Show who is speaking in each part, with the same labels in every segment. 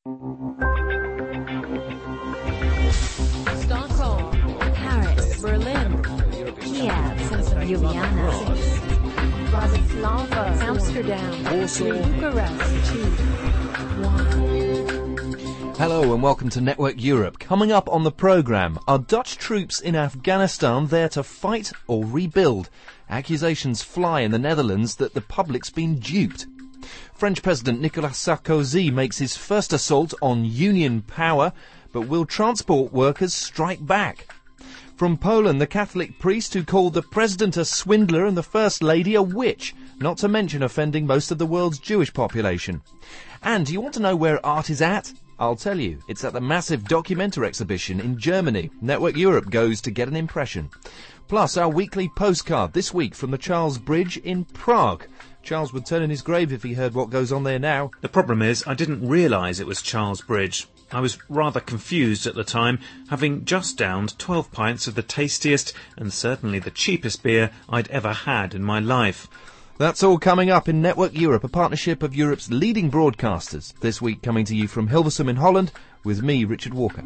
Speaker 1: Stockholm, Paris, Berlin, Kiev, Ljubljana, Bratislava, Amsterdam, Warsaw, Bucharest, 2, 1.
Speaker 2: Hello and welcome to Network Europe. Coming up on the programme, are Dutch troops in Afghanistan there to fight or rebuild? Accusations fly in the Netherlands that the public's been duped. French President Nicolas Sarkozy makes his first assault on union power, but will transport workers strike back? From Poland, the Catholic priest who called the president a swindler and the First Lady a witch, not to mention offending most of the world's Jewish population. And do you want to know where art is at? I'll tell you, it's at the massive Documenta exhibition in Germany. Network Europe goes to get an impression. Plus, our weekly postcard this week from the Charles Bridge in Prague. Charles would turn in his grave if he heard what goes on there now.
Speaker 3: The problem is, I didn't realise it was Charles Bridge. I was rather confused at the time, having just downed 12 pints of the tastiest and certainly the cheapest beer I'd ever had in my life.
Speaker 2: That's all coming up in Network Europe, a partnership of Europe's leading broadcasters. This week coming to you from Hilversum in Holland, with me, Richard Walker.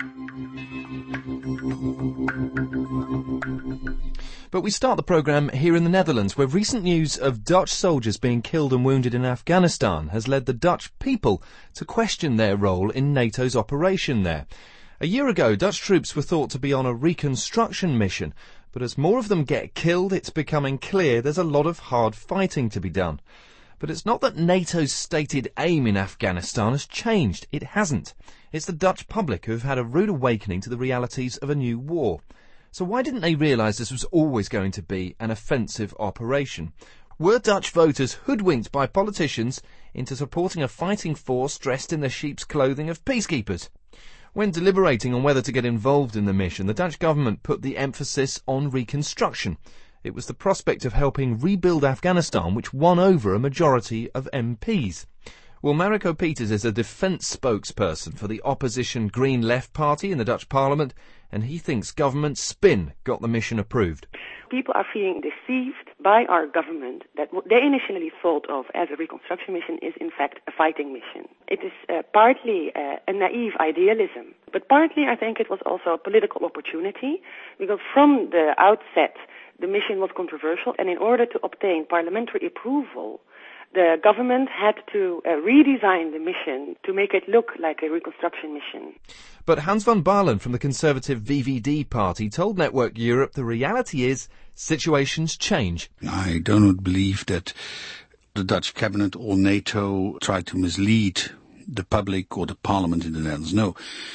Speaker 2: But we start the programme here in the Netherlands, where recent news of Dutch soldiers being killed and wounded in Afghanistan has led the Dutch people to question their role in NATO's operation there. A year ago, Dutch troops were thought to be on a reconstruction mission, but as more of them get killed, it's becoming clear there's a lot of hard fighting to be done. But it's not that NATO's stated aim in Afghanistan has changed. It hasn't. It's the Dutch public who have had a rude awakening to the realities of a new war. So why didn't they realise this was always going to be an offensive operation? Were Dutch voters hoodwinked by politicians into supporting a fighting force dressed in the sheep's clothing of peacekeepers? When deliberating on whether to get involved in the mission, the Dutch government put the emphasis on reconstruction. It was the prospect of helping rebuild Afghanistan which won over a majority of MPs. Well, Mariko Peters is a defence spokesperson for the opposition Green Left Party in the Dutch Parliament, and he thinks government spin got the mission approved.
Speaker 4: People are feeling deceived by our government that what they initially thought of as a reconstruction mission is in fact a fighting mission. It is partly a naive idealism, but partly I think it was also a political opportunity, because from the outset the mission was controversial, and in order to obtain parliamentary approval, the government had to redesign the mission to make it look like a reconstruction mission.
Speaker 2: But Hans van Baarle from the conservative VVD party told Network Europe the reality is situations change.
Speaker 5: I do not believe that the Dutch cabinet or NATO tried to mislead the public or the parliament in the Netherlands. No.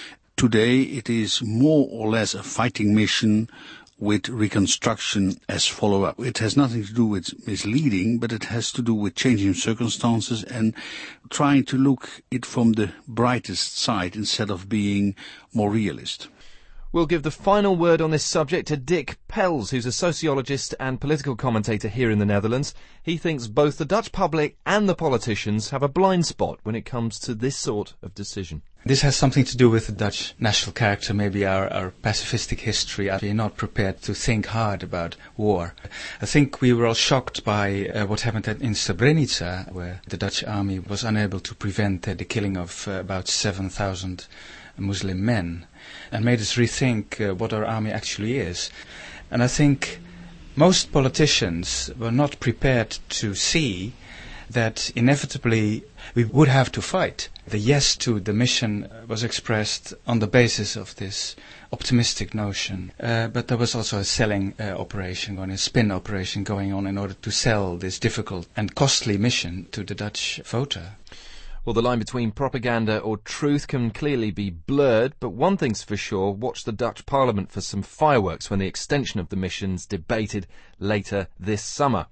Speaker 5: Today it is more or less a fighting mission with reconstruction as follow-up. It has nothing to do with misleading, but it has to do with changing circumstances and trying to look it from the brightest side instead of being more realist.
Speaker 2: We'll give the final word on this subject to Dick Pels, who's a sociologist and political commentator here in the Netherlands. He thinks both the Dutch public and the politicians have a blind spot when it comes to this sort of decision.
Speaker 6: This has something to do with the Dutch national character, maybe our pacifistic history. We're not prepared to think hard about war. I think we were all shocked by what happened in Srebrenica, where the Dutch army was unable to prevent the killing of about 7,000 Muslim men, and made us rethink what our army actually is. And I think most politicians were not prepared to see that inevitably we would have to fight. The yes to the mission was expressed on the basis of this optimistic notion, but there was also a selling operation going, a spin operation going on in order to sell this difficult and costly mission to the Dutch voter.
Speaker 2: Well, the line between propaganda or truth can clearly be blurred, but one thing's for sure, watch the Dutch Parliament for some fireworks when the extension of the mission's debated later this summer.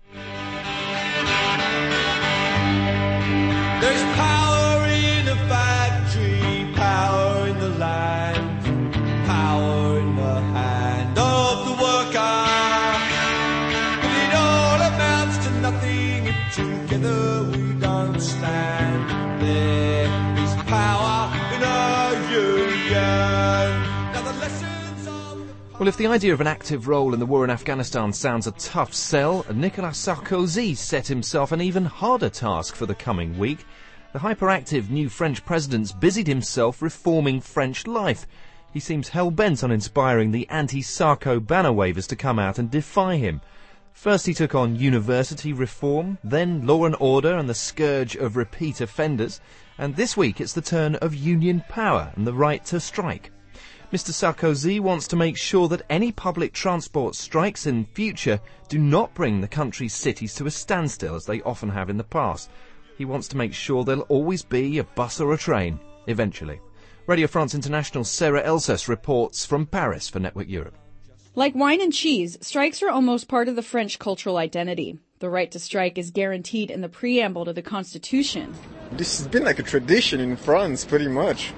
Speaker 7: There's power in the factory, power in the land, power in the hand of the worker. But it all amounts to nothing if together we don't stand. There is power in a union. Now the lessons of...
Speaker 2: Well, if the idea of an active role in the war in Afghanistan sounds a tough sell, Nicolas Sarkozy set himself an even harder task for the coming week. The hyperactive new French president's busied himself reforming French life. He seems hell-bent on inspiring the anti-Sarko banner wavers to come out and defy him. First he took on university reform, then law and order and the scourge of repeat offenders, and this week it's the turn of union power and the right to strike. Mr. Sarkozy wants to make sure that any public transport strikes in future do not bring the country's cities to a standstill as they often have in the past. He wants to make sure there'll always be a bus or a train, eventually. Radio France International's Sarah Elsas reports from Paris for Network Europe.
Speaker 8: Like wine and cheese, strikes are almost part of the French cultural identity. The right to strike is guaranteed in the preamble to the Constitution.
Speaker 9: This has been like a tradition in France, pretty much.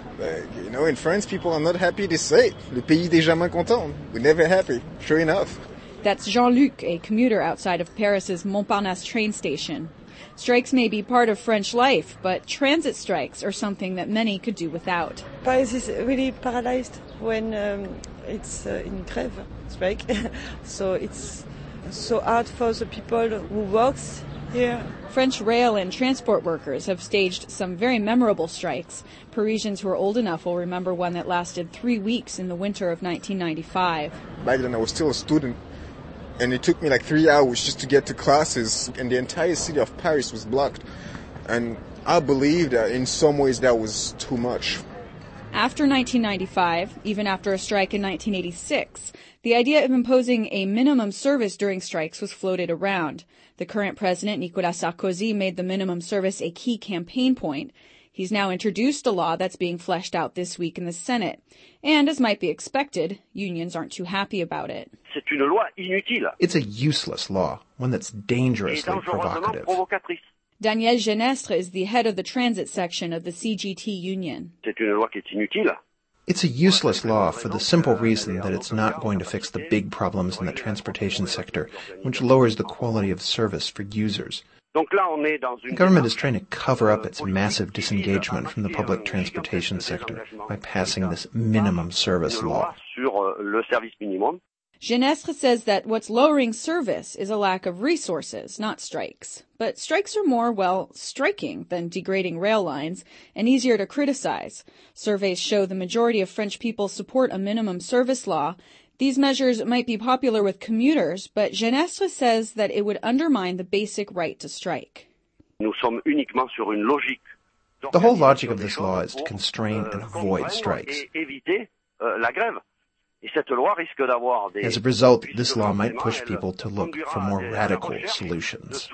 Speaker 9: In France, people are not happy to say it. Le pays des jamais contents. We're never happy. Sure enough.
Speaker 8: That's Jean-Luc, a commuter outside of Paris's Montparnasse train station. Strikes may be part of French life, but transit strikes are something that many could do without.
Speaker 10: Paris is really paralyzed when it's in grève strike. So it's so hard for the people who works here.
Speaker 8: French rail and transport workers have staged some very memorable strikes. Parisians who are old enough will remember one that lasted 3 weeks in the winter of 1995.
Speaker 9: Back then I was still a student, and it took me like 3 hours just to get to classes, and the entire city of Paris was blocked. And I believe that in some ways that was too much.
Speaker 8: After 1995, even after a strike in 1986, the idea of imposing a minimum service during strikes was floated around. The current president, Nicolas Sarkozy, made the minimum service a key campaign point. He's now introduced a law that's being fleshed out this week in the Senate. And as might be expected, unions aren't too happy about it.
Speaker 11: It's a useless law, one that's dangerously provocative.
Speaker 8: Daniel Genestre is the head of the transit section of the CGT union.
Speaker 11: It's a useless law for the simple reason that it's not going to fix the big problems in the transportation sector, which lowers the quality of service for users. The government is trying to cover up its massive disengagement from the public transportation sector by passing this minimum service law.
Speaker 8: Genestre says that what's lowering service is a lack of resources, not strikes. But strikes are more, striking than degrading rail lines and easier to criticize. Surveys show the majority of French people support a minimum service law. These measures might be popular with commuters, but Genestre says that it would undermine the basic right to strike.
Speaker 11: The whole logic of this law is to constrain and avoid strikes. As a result, this law might push people to look for more radical solutions.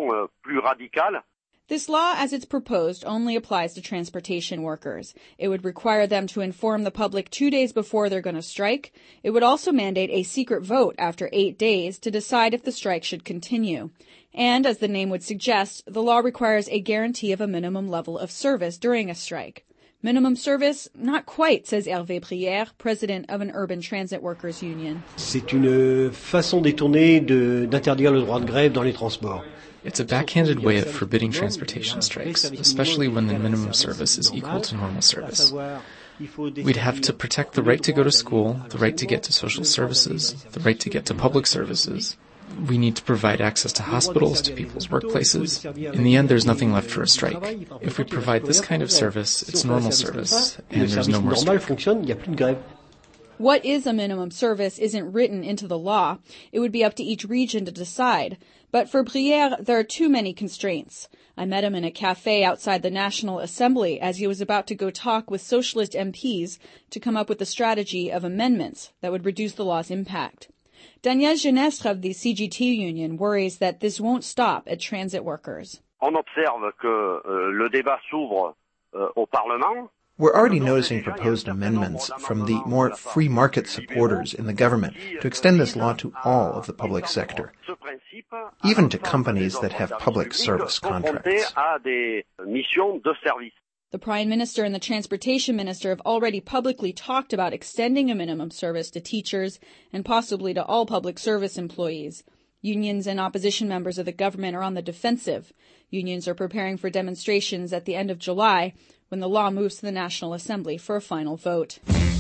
Speaker 8: This law, as it's proposed, only applies to transportation workers. It would require them to inform the public 2 days before they're going to strike. It would also mandate a secret vote after 8 days to decide if the strike should continue. And, as the name would suggest, the law requires a guarantee of a minimum level of service during a strike. Minimum service? Not quite, says Hervé Brière, president of an urban transit workers union.
Speaker 12: C'est une façon détournée d'interdire le droit de grève dans les transports.
Speaker 13: It's a backhanded way of forbidding transportation strikes, especially when the minimum service is equal to normal service. We'd have to protect the right to go to school, the right to get to social services, the right to get to public services. We need to provide access to hospitals, to people's workplaces. In the end, there's nothing left for a strike. If we provide this kind of service, it's normal service, and there's no more strike.
Speaker 8: What is a minimum service isn't written into the law. It would be up to each region to decide. But for Brière, there are too many constraints. I met him in a cafe outside the National Assembly as he was about to go talk with socialist MPs to come up with a strategy of amendments that would reduce the law's impact. Daniel Genestre of the CGT union worries that this won't stop at transit workers.
Speaker 11: We're already noticing proposed amendments from the more free market supporters in the government to extend this law to all of the public sector, even to companies that have public service contracts.
Speaker 8: The Prime Minister and the Transportation Minister have already publicly talked about extending a minimum service to teachers and possibly to all public service employees. Unions and opposition members of the government are on the defensive. Unions are preparing for demonstrations at the end of July when the law moves to the National Assembly for a final vote.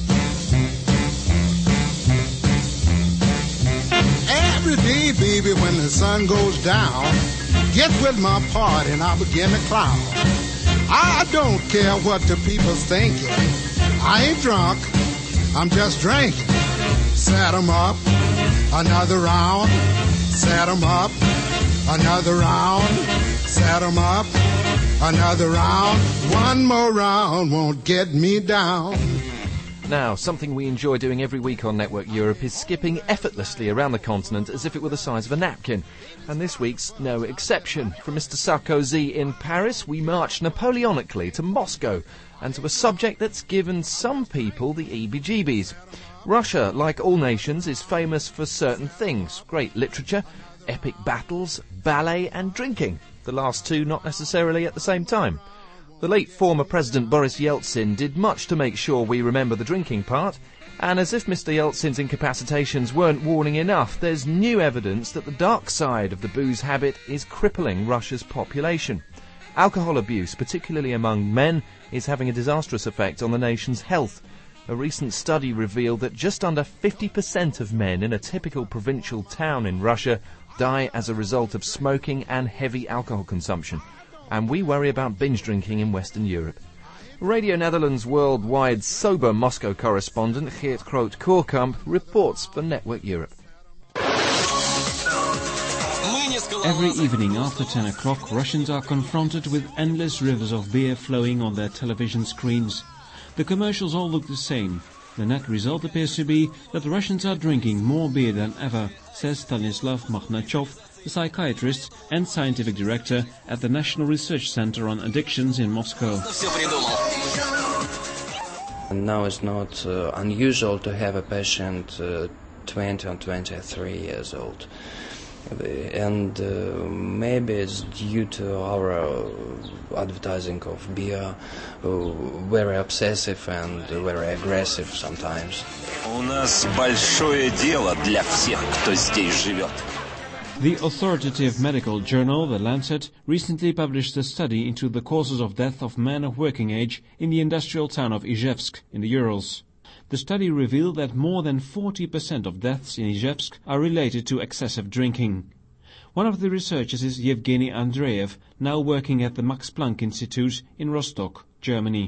Speaker 14: Every day, baby, when the sun goes down, get with my party and I'll begin to clown. I don't care what the people's thinking. I ain't drunk, I'm just drinking. Set 'em up, another round. Set 'em up, another round. Set 'em up, another round. One more round won't get me down.
Speaker 2: Now, something we enjoy doing every week on Network Europe is skipping effortlessly around the continent as if it were the size of a napkin. And this week's no exception. From Mr. Sarkozy in Paris, we march Napoleonically to Moscow and to a subject that's given some people the EBGBs. Russia, like all nations, is famous for certain things. Great literature, epic battles, ballet and drinking. The last two not necessarily at the same time. The late former President Boris Yeltsin did much to make sure we remember the drinking part, and as if Mr. Yeltsin's incapacitations weren't warning enough, there's new evidence that the dark side of the booze habit is crippling Russia's population. Alcohol abuse, particularly among men, is having a disastrous effect on the nation's health. A recent study revealed that just under 50% of men in a typical provincial town in Russia die as a result of smoking and heavy alcohol consumption. And we worry about binge drinking in Western Europe. Radio Netherlands worldwide sober Moscow correspondent Geert Groot-Koorkamp reports for Network Europe.
Speaker 15: Every evening after 10 o'clock, Russians are confronted with endless rivers of beer flowing on their television screens. The commercials all look the same. The net result appears to be that Russians are drinking more beer than ever, says Stanislav Makhnachov, the psychiatrist and scientific director at the National Research Center on Addictions in Moscow.
Speaker 16: Now it's not unusual to have a patient 20 or 23 years old. And maybe it's due to our advertising of beer, very obsessive and very aggressive sometimes.
Speaker 17: У нас большое дело для всех, кто здесь живет.
Speaker 15: The authoritative medical journal, The Lancet, recently published a study into the causes of death of men of working age in the industrial town of Izhevsk in the Urals. The study revealed that more than 40% of deaths in Izhevsk are related to excessive drinking. One of the researchers is Yevgeny Andreev, now working at the Max Planck Institute in Rostock, Germany.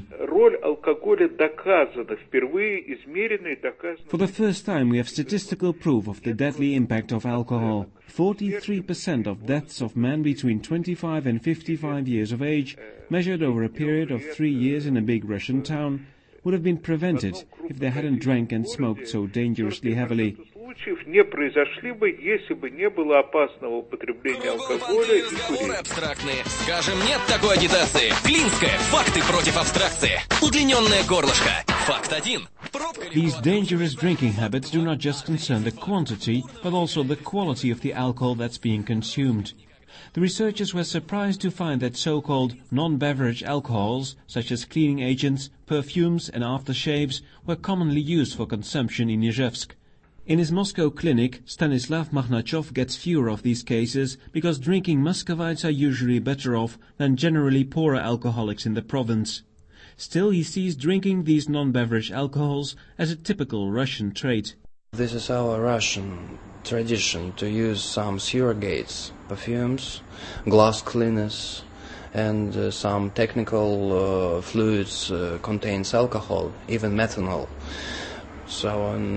Speaker 15: For the first time we have statistical proof of the deadly impact of alcohol. 43% of deaths of men between 25 and 55 years of age, measured over a period of 3 years in a big Russian town, would have been prevented if they hadn't drank and smoked so dangerously heavily.
Speaker 18: не произошли бы, если бы не было опасного употребления алкоголя и курения.
Speaker 19: Абстрактные. Скажем, нет такой агитации. Клинская. Факты против абстракции. Удлиненное горлышко. Факт 1.
Speaker 15: These dangerous drinking habits do not just concern the quantity, but also the quality of the alcohol that's being consumed. The researchers were surprised to find that so-called non-beverage alcohols, such as cleaning agents, perfumes and aftershaves, were commonly used for consumption in Izhevsk. In his Moscow clinic, Stanislav Makhnachov gets fewer of these cases because drinking Muscovites are usually better off than generally poorer alcoholics in the province. Still, he sees drinking these non-beverage alcohols as a typical Russian trait.
Speaker 16: This is our Russian tradition to use some surrogates, perfumes, glass cleaners, and some technical fluids contains alcohol, even methanol. So a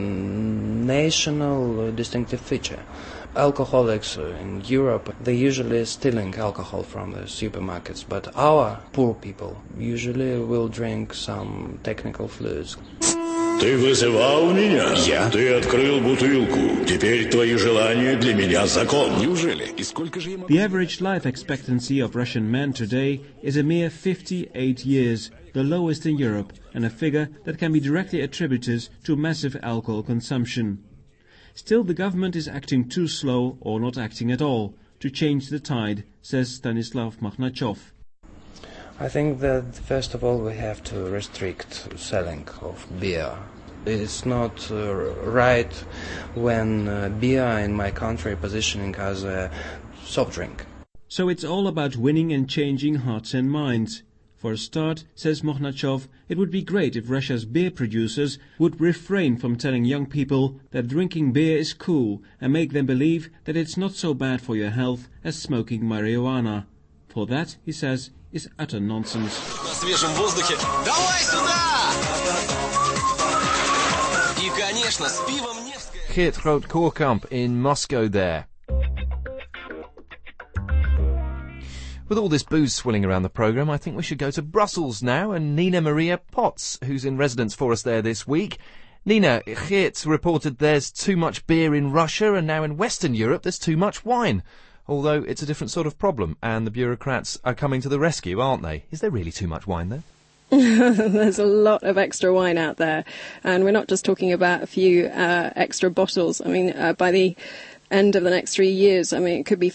Speaker 16: national distinctive feature. Alcoholics in Europe, they usually stealing alcohol from the supermarkets, but our poor people usually will drink some technical fluids.
Speaker 20: Ты вызывал меня? Я? Ты открыл бутылку. Теперь твои желания для меня закон. Неужели? И сколько же я могу...
Speaker 15: The average life expectancy of Russian men today is a mere 58 years, the lowest in Europe, and a figure that can be directly attributed to massive alcohol consumption. Still, the government is acting too slow, or not acting at all, to change the tide, says Stanislav Makhnachov.
Speaker 16: I think that first of all we have to restrict selling of beer. It's not right when beer in my country positioning as a soft drink.
Speaker 15: So it's all about winning and changing hearts and minds. For a start, says Makhnachov, it would be great if Russia's beer producers would refrain from telling young people that drinking beer is cool and make them believe that it's not so bad for your health as smoking marijuana. For that, he says, is utter nonsense.
Speaker 19: свежем воздухе. Давай сюда! И, конечно, с пивом Невское.
Speaker 2: Geert Groot-Koerkamp in Moscow there. With all this booze swilling around the programme, I think we should go to Brussels now, and Nina Maria Potts, who's in residence for us there this week. Nina, Geert reported there's too much beer in Russia, and now in Western Europe there's too much wine. Although it's a different sort of problem, and the bureaucrats are coming to the rescue, aren't they? Is there really too much wine there?
Speaker 21: There's a lot of extra wine out there, and we're not just talking about a few extra bottles. I mean, by the end of the next 3 years, I mean, it could be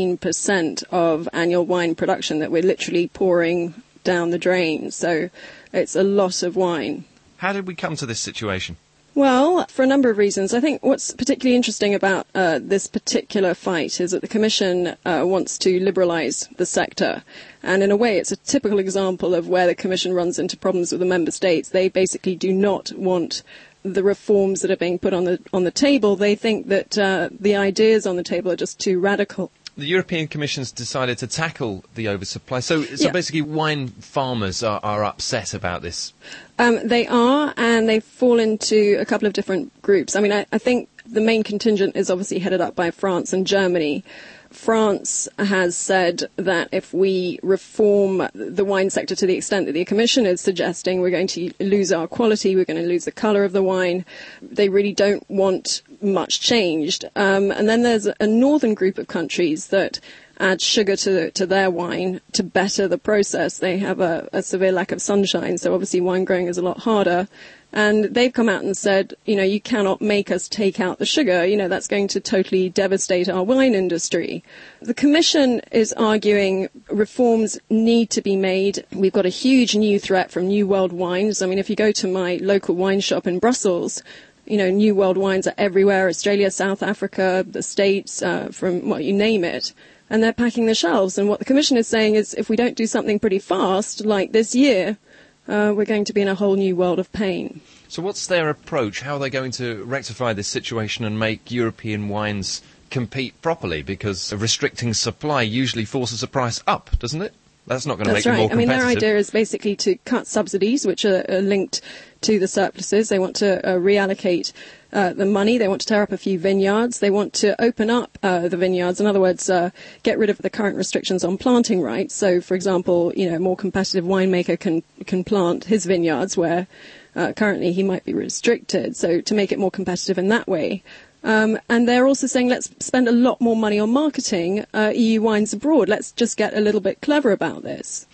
Speaker 21: 15% of annual wine production that we're literally pouring down the drain. So it's a lot of wine.
Speaker 2: How did we come to this situation?
Speaker 21: Well, for a number of reasons. I think what's particularly interesting about this particular fight is that the Commission wants to liberalise the sector. And in a way, it's a typical example of where the Commission runs into problems with the Member States. They basically do not want the reforms that are being put on the table. They think that the ideas on the table are just too radical.
Speaker 2: The European Commission's decided to tackle the oversupply. So basically wine farmers are upset about this.
Speaker 21: They are, and they fall into a couple of different groups. I mean, I think the main contingent is obviously headed up by France and Germany. France has said that if we reform the wine sector to the extent that the Commission is suggesting, we're going to lose our quality, we're going to lose the colour of the wine. They really don't want much changed. And then there's a northern group of countries that add sugar to their wine to better the process. They have a severe lack of sunshine, so obviously wine growing is a lot harder. And they've come out and said, you cannot make us take out the sugar. That's going to totally devastate our wine industry. The Commission is arguing reforms need to be made. We've got a huge new threat from New World wines. I mean, if you go to my local wine shop in Brussels, New World wines are everywhere, Australia, South Africa, the States, you name it. And they're packing the shelves. And what the Commission is saying is if we don't do something pretty fast, like this year, we're going to be in a whole new world of pain.
Speaker 2: So what's their approach? How are they going to rectify this situation and make European wines compete properly? Because restricting supply usually forces a price up, doesn't it? That's not going to make them more competitive.
Speaker 21: I mean, their idea is basically to cut subsidies, which are linked to the surpluses. They want to reallocate the money. They want to tear up a few vineyards. They want to open up the vineyards. In other words, get rid of the current restrictions on planting rights. So, for example, a more competitive winemaker can plant his vineyards where currently he might be restricted. So to make it more competitive in that way. And they're also saying let's spend a lot more money on marketing EU wines abroad. Let's just get a little bit clever about this.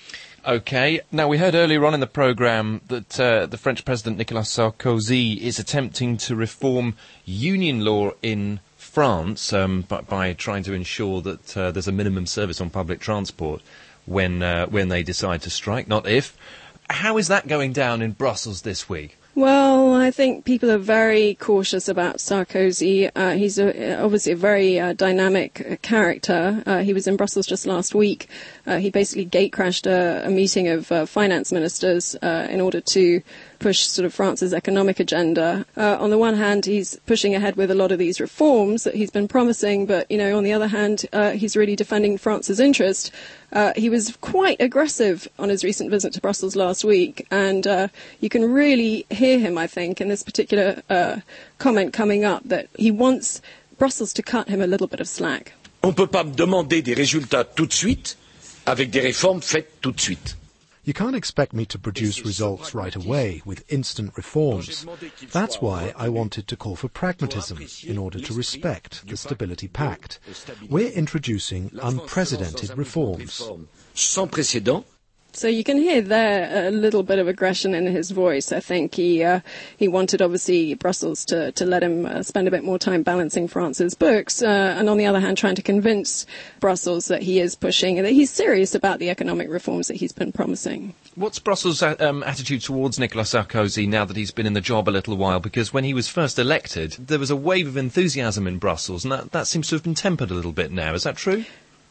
Speaker 2: OK. Now, we heard earlier on in the programme that the French President Nicolas Sarkozy is attempting to reform union law in France by trying to ensure that there's a minimum service on public transport when they decide to strike, not if. How is that going down in Brussels this week?
Speaker 21: Well, I think people are very cautious about Sarkozy. He's obviously a very dynamic character. He was in Brussels just last week. He basically gate-crashed a meeting of finance ministers in order to push sort of France's economic agenda. On the one hand, he's pushing ahead with a lot of these reforms that he's been promising, but, on the other hand, he's really defending France's interest. He was quite aggressive on his recent visit to Brussels last week, and you can really hear him, I think, in this particular comment coming up, that he wants Brussels to cut him a little bit of slack.
Speaker 20: On ne peut pas me demander des résultats tout de suite avec des réformes faites tout de suite.
Speaker 22: You can't expect me to produce results right away with instant reforms. That's why I wanted to call for pragmatism in order to respect the Stability Pact. We're introducing unprecedented reforms.
Speaker 20: Sans précédent.
Speaker 21: So you can hear there a little bit of aggression in his voice. I think he wanted, obviously, Brussels to let him spend a bit more time balancing France's books, and on the other hand, trying to convince Brussels that he is pushing, that he's serious about the economic reforms that he's been promising.
Speaker 2: What's Brussels' attitude towards Nicolas Sarkozy now that he's been in the job a little while? Because when he was first elected, there was a wave of enthusiasm in Brussels, and that seems to have been tempered a little bit now. Is that true?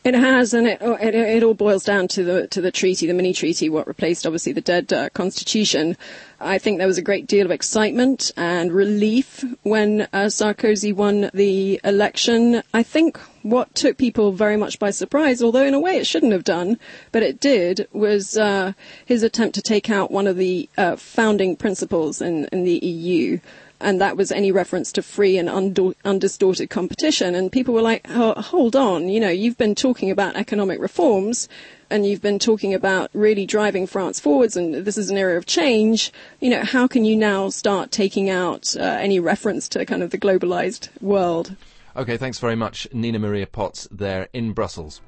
Speaker 21: It has, and it all boils down to the treaty, the mini treaty, what replaced obviously the dead constitution. I think there was a great deal of excitement and relief when Sarkozy won the election. I think what took people very much by surprise, although in a way it shouldn't have done, but it did, was his attempt to take out one of the founding principles in the EU. And that was any reference to free and undistorted competition. And people were like, oh, hold on, you've been talking about economic reforms and you've been talking about really driving France forwards and this is an era of change. How can you now start taking out any reference to kind of the globalized world?
Speaker 2: OK, thanks very much, Nina Maria Potts there in Brussels.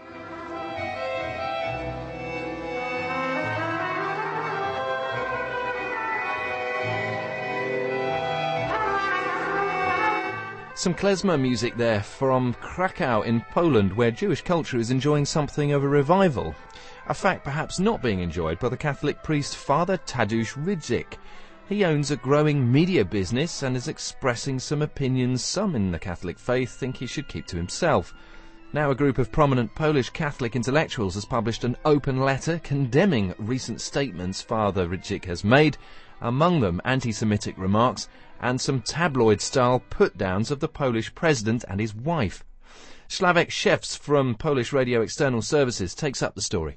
Speaker 2: Some klezmer music there from Krakow in Poland, where Jewish culture is enjoying something of a revival. A fact perhaps not being enjoyed by the Catholic priest Father Tadeusz Rydzyk. He owns a growing media business and is expressing some opinions some in the Catholic faith think he should keep to himself. Now a group of prominent Polish Catholic intellectuals has published an open letter condemning recent statements Father Rydzyk has made, among them anti-Semitic remarks and some tabloid-style put-downs of the Polish president and his wife. Slavek Szewc from Polish Radio External Services takes up the story.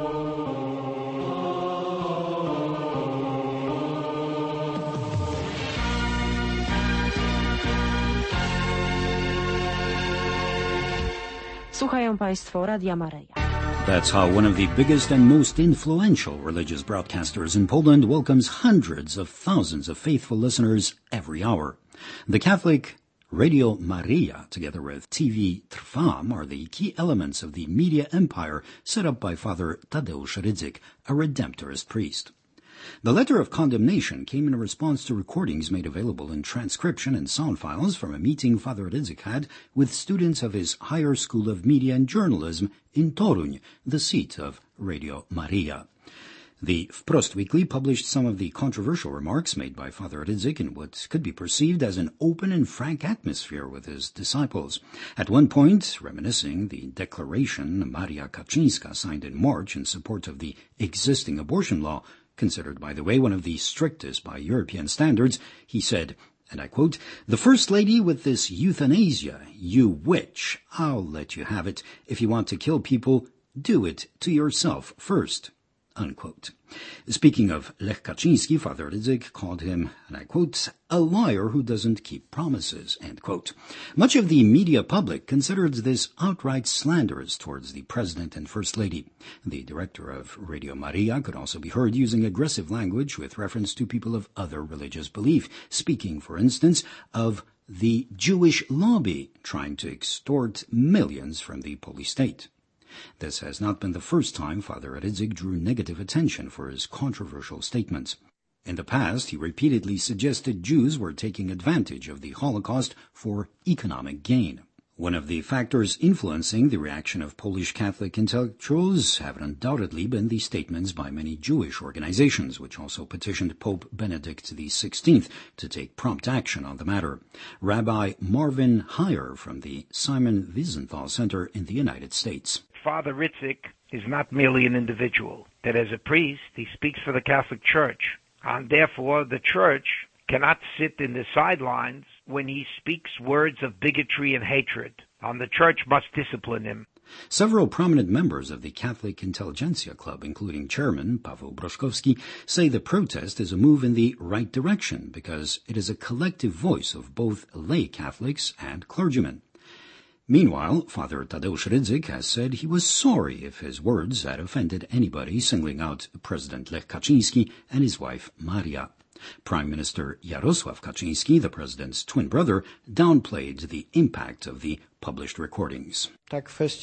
Speaker 1: Słuchają Państwo Radia Maryja.
Speaker 3: That's how one of the biggest and most influential religious broadcasters in Poland welcomes hundreds of thousands of faithful listeners every hour. The Catholic Radio Maria, together with TV Trwam, are the key elements of the media empire set up by Father Tadeusz Rydzyk, a Redemptorist priest. The letter of condemnation came in response to recordings made available in transcription and sound files from a meeting Father Rydzyk had with students of his Higher School of Media and Journalism in Toruń, the seat of Radio Maria. The Wprost Weekly published some of the controversial remarks made by Father Rydzyk in what could be perceived as an open and frank atmosphere with his disciples. At one point, reminiscing the declaration Maria Kaczyńska signed in March in support of the existing abortion law, considered, by the way, one of the strictest by European standards, he said, and I quote, "The First Lady with this euthanasia, you witch, I'll let you have it. If you want to kill people, do it to yourself first." Unquote. Speaking of Lech Kaczyński, Father Rydzyk called him, and I quote, "a liar who doesn't keep promises," end quote. Much of the media public considers this outright slanderous towards the President and First Lady. The director of Radio Maria could also be heard using aggressive language with reference to people of other religious belief, speaking, for instance, of the Jewish lobby trying to extort millions from the Polish state. This has not been the first time Father Rydzyk drew negative attention for his controversial statements. In the past, he repeatedly suggested Jews were taking advantage of the Holocaust for economic gain. One of the factors influencing the reaction of Polish Catholic intellectuals have undoubtedly been the statements by many Jewish organizations, which also petitioned Pope Benedict XVI to take prompt action on the matter. Rabbi Marvin Heyer from the Simon Wiesenthal Center in the United States.
Speaker 23: Father Rydzyk is not merely an individual, that as a priest he speaks for the Catholic Church, and therefore the Church cannot sit in the sidelines when he speaks words of bigotry and hatred, and the Church must discipline him.
Speaker 3: Several prominent members of the Catholic Intelligentsia Club, including Chairman Paweł Broszkowski, say the protest is a move in the right direction because it is a collective voice of both lay Catholics and clergymen. Meanwhile, Father Tadeusz Rydzyk has said he was sorry if his words had offended anybody, singling out President Lech Kaczyński and his wife Maria. Prime Minister Jarosław Kaczyński, the president's twin brother, downplayed the impact of the published recordings.
Speaker 12: The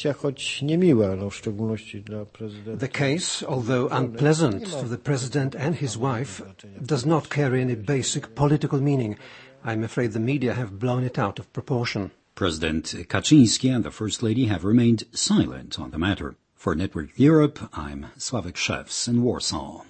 Speaker 12: case, although unpleasant to the president and his wife, does not carry any basic political meaning. I'm afraid the media have blown it out of proportion.
Speaker 3: President Kaczyński and the First Lady have remained silent on the matter. For Network Europe, I'm Slavek Szewc in Warsaw.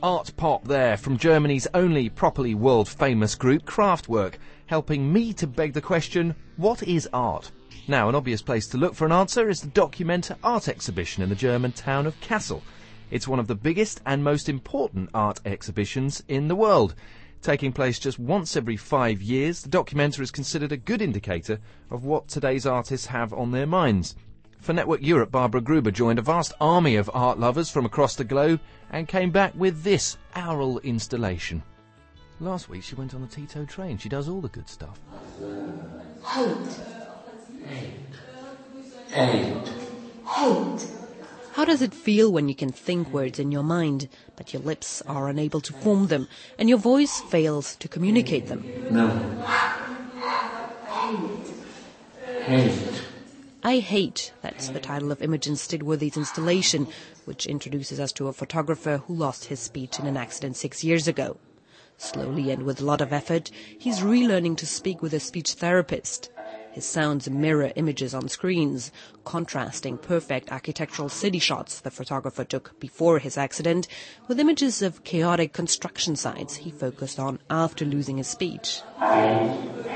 Speaker 2: art pop there from Germany's only properly world-famous group, Kraftwerk, helping me to beg the question, what is art? Now, an obvious place to look for an answer is the Documenta art exhibition in the German town of Kassel. It's one of the biggest and most important art exhibitions in the world. Taking place just once every 5 years, the Documenta is considered a good indicator of what today's artists have on their minds. For Network Europe, Barbara Gruber joined a vast army of art lovers from across the globe and came back with this aural installation. Last week she went on the Tito train. She does all the good stuff.
Speaker 1: Hate.
Speaker 4: How does it feel when you can think words in your mind, but your lips are unable to form them, and your voice fails to communicate them?
Speaker 1: No. Hate.
Speaker 4: I Hate, that's the title of Imogen Stidworthy's installation, which introduces us to a photographer who lost his speech in an accident 6 years ago. Slowly and with a lot of effort, he's relearning to speak with a speech therapist. His sounds mirror images on screens, contrasting perfect architectural city shots the photographer took before his accident with images of chaotic construction sites he focused on after losing his speech.
Speaker 1: I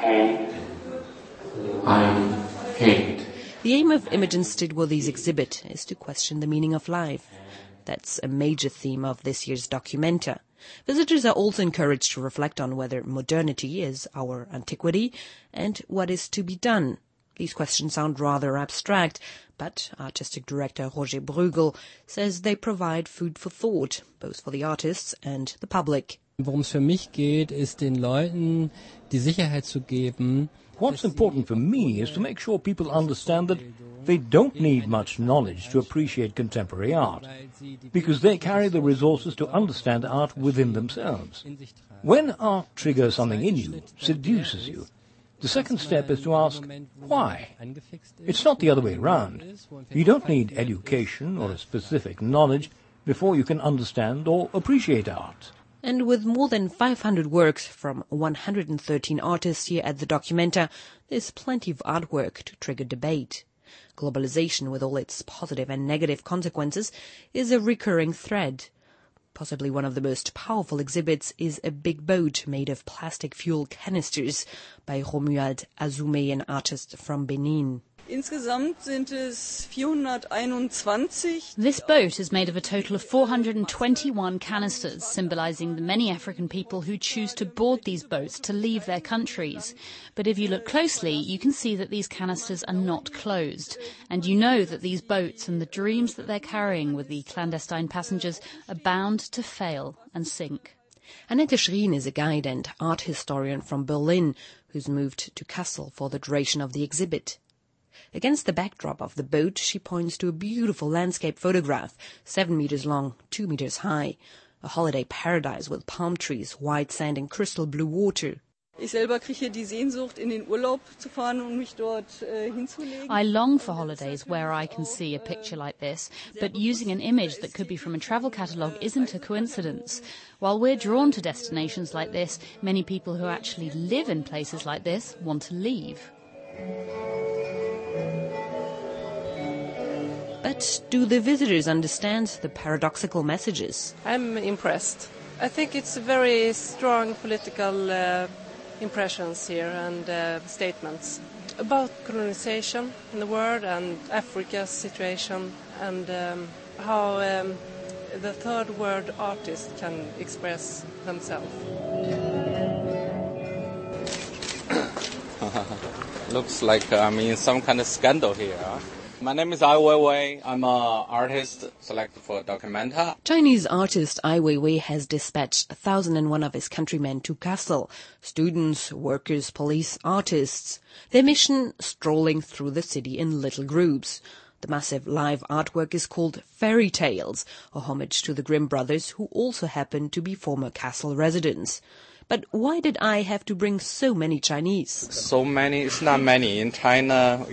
Speaker 1: hate.
Speaker 4: The aim of Imogen Stidworthy's exhibit is to question the meaning of life. That's a major theme of this year's Documenta. Visitors are also encouraged to reflect on whether modernity is our antiquity and what is to be done. These questions sound rather abstract, but artistic director Roger Bruegel says they provide food for thought, both for the artists and the public.
Speaker 5: Worum es für mich geht, ist den Leuten die Sicherheit zu geben.
Speaker 6: What's important for me is to make sure people understand that they don't need much knowledge to appreciate contemporary art, because they carry the resources to understand art within themselves. When art triggers something in you, seduces you, the second step is to ask, why? It's not the other way around. You don't need education or a specific knowledge before you can understand or appreciate art.
Speaker 4: And with more than 500 works from 113 artists here at the Documenta, there's plenty of artwork to trigger debate. Globalization, with all its positive and negative consequences, is a recurring thread. Possibly one of the most powerful exhibits is a big boat made of plastic fuel canisters by Romuald Azume, an artist from Benin.
Speaker 10: Insgesamt sind es 421.
Speaker 24: This boat is made of a total of 421 canisters, symbolizing the many African people who choose to board these boats to leave their countries. But if you look closely, you can see that these canisters are not closed. And you know that these boats and the dreams that they're carrying with the clandestine passengers are bound to fail and sink.
Speaker 4: Annette Schrien is a guide and art historian from Berlin who's moved to Kassel for the duration of the exhibit. Against the backdrop of the boat, she points to a beautiful landscape photograph, 7 meters long, 2 meters high. A holiday paradise with palm trees, white sand and crystal blue water.
Speaker 10: Ich selber kriege die Sehnsucht, in den Urlaub zu fahren und mich dort hinzulegen.
Speaker 24: I long for holidays where I can see a picture like this, but using an image that could be from a travel catalogue isn't a coincidence. While we're drawn to destinations like this, many people who actually live in places like this want to leave.
Speaker 4: But do the visitors understand the paradoxical messages?
Speaker 25: I'm impressed. I think it's very strong political impressions here and statements about colonization in the world and Africa's situation and how the third world artists can express themselves.
Speaker 26: Looks like I'm in some kind of scandal here. My name is Ai Weiwei. I'm an artist selected for Documenta.
Speaker 4: Chinese artist Ai Weiwei has dispatched 1,001 of his countrymen to Kassel. Students, workers, police, artists. Their mission, strolling through the city in little groups. The massive live artwork is called Fairy Tales, a homage to the Grimm brothers, who also happen to be former Kassel residents. But why did I have to bring so many Chinese?
Speaker 26: So many? It's not many. In China,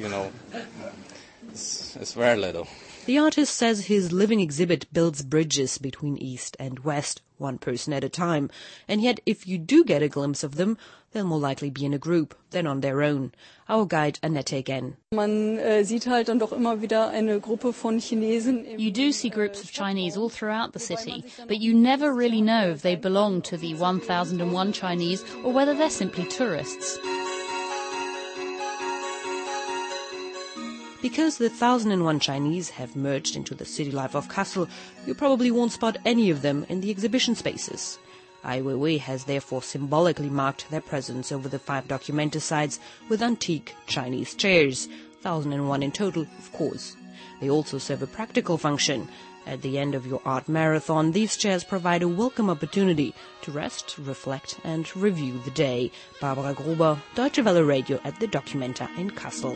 Speaker 26: it's very little.
Speaker 4: The artist says his living exhibit builds bridges between East and West, one person at a time, and yet if you do get a glimpse of them, they'll more likely be in a group than on their own. Our guide Annette again.
Speaker 7: Man sieht halt dann doch immer wieder eine Gruppe von Chinesen.
Speaker 24: You do see groups of Chinese all throughout the city, but you never really know if they belong to the 1001 Chinese or whether they're simply tourists.
Speaker 4: Because the 1001 Chinese have merged into the city life of Kassel, you probably won't spot any of them in the exhibition spaces. Ai Weiwei has therefore symbolically marked their presence over the 5 documenta sides with antique Chinese chairs, 1001 in total, of course. They also serve a practical function. At the end of your art marathon, these chairs provide a welcome opportunity to rest, reflect and review the day. Barbara Gruber, Deutsche Welle Radio at the Documenta in Kassel.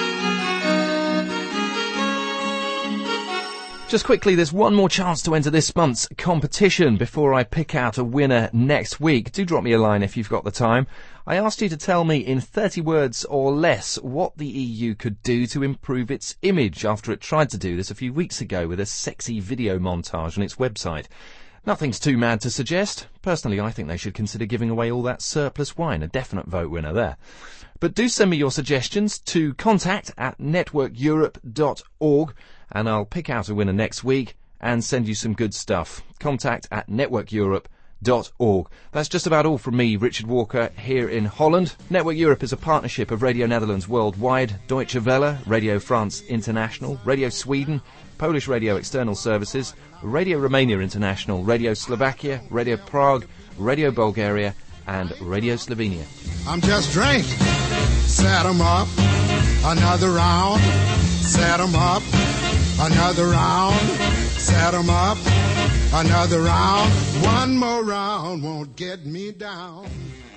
Speaker 2: Just quickly, there's one more chance to enter this month's competition before I pick out a winner next week. Do drop me a line if you've got the time. I asked you to tell me in 30 words or less what the EU could do to improve its image after it tried to do this a few weeks ago with a sexy video montage on its website. Nothing's too mad to suggest. Personally, I think they should consider giving away all that surplus wine. A definite vote winner there. But do send me your suggestions to contact@networkeurope.org and I'll pick out a winner next week and send you some good stuff. Contact@networkeurope.org. That's just about all from me, Richard Walker, here in Holland. Network Europe is a partnership of Radio Netherlands Worldwide, Deutsche Welle, Radio France International, Radio Sweden, Polish Radio External Services, Radio Romania International, Radio Slovakia, Radio Prague, Radio Bulgaria and Radio Slovenia.
Speaker 8: I'm just drinking. Set 'em up. Another round. Set 'em up. Another round. Set 'em up. Another round. One more round won't get me down.